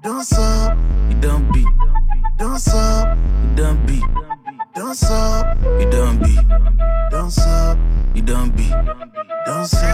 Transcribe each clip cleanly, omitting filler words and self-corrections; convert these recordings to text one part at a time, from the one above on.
Danse up, you done beat. danse up, You done beat. danse up, You done beat. danse up, You done beat. danse up,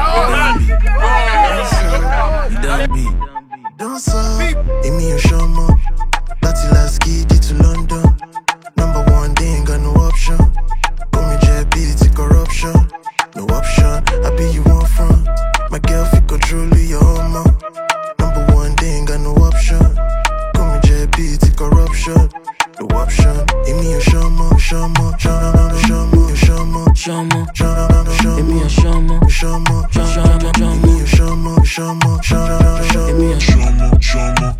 You done beat. danse up. Emi Oshama, láti Lasky to London. Number one, they ain't got no option. Call me JB, it's corruption. No option, I be you want from. My girl fi control your homo. Number one, they ain't got no option. Call me JB, it's corruption. No option. Emi Oshama, Oshama, Oshama, Oshama, Oshama, Shama, Oshama, Emi Oshama, Oshama, Shama, Emi Oshama, Oshama, Oshama, Emi Oshama,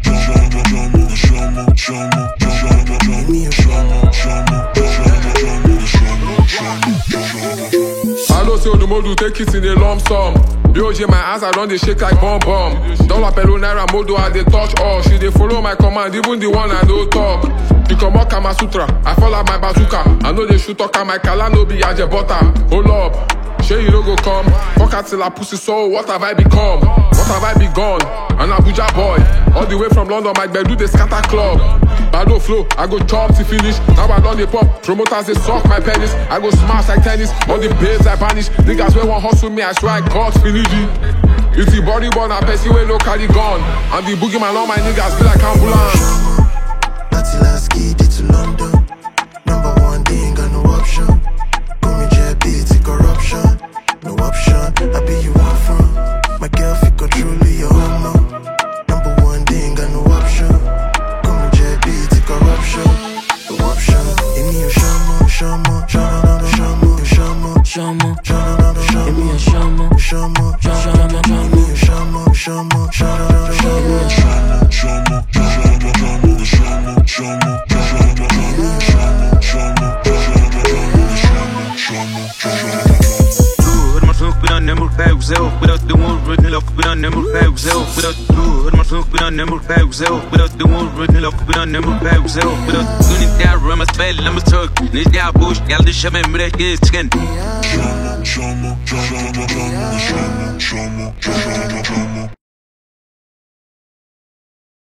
I know say Odumodu take it in a lump sum. BOJ my hands I don't they shake like bomb bomb. Dollar pelo naira modo I they touch all. She they follow my command, even the one I no talk. You come out Kama Sutra, I fall out my bazooka. I know they shoot talk my kala no be aje butter. Hold up, sure you no go come. Fuck out till I pussy so what have I become? What have I begun? An Abuja boy, all the way from London, my bed do the scatter club. Bado flow, I go chop to finish. Now I done the pop, promoters they suck my penis. I go smash like tennis, all the babes I vanish. Niggas wey want hustle me, I swear I got finish. It's the body born, I person wey no carry gun. I'm the boogeyman, all my niggas feel like ambulance. Láti Lasky to London. Number one, they ain't got no option. Call me JB, it's corruption. No option, I be you want from. My girl fi control your homo. Number one, they ain't got no option. Call me JB, it's corruption. No option. Emi Oshama, Oshama, Oshama, Oshama, Shama, Oshama, Emi Oshama, Oshama, Shama, Emi Oshama, Oshama, Without the one written love, we don't never pay yourself. Without the my funk, we don't never pay yourself. Without the one written love, we don't never pay yourself. Without doing it down, run my spell, I'm a talk. This guy bush, y'all just shove me, break his skin.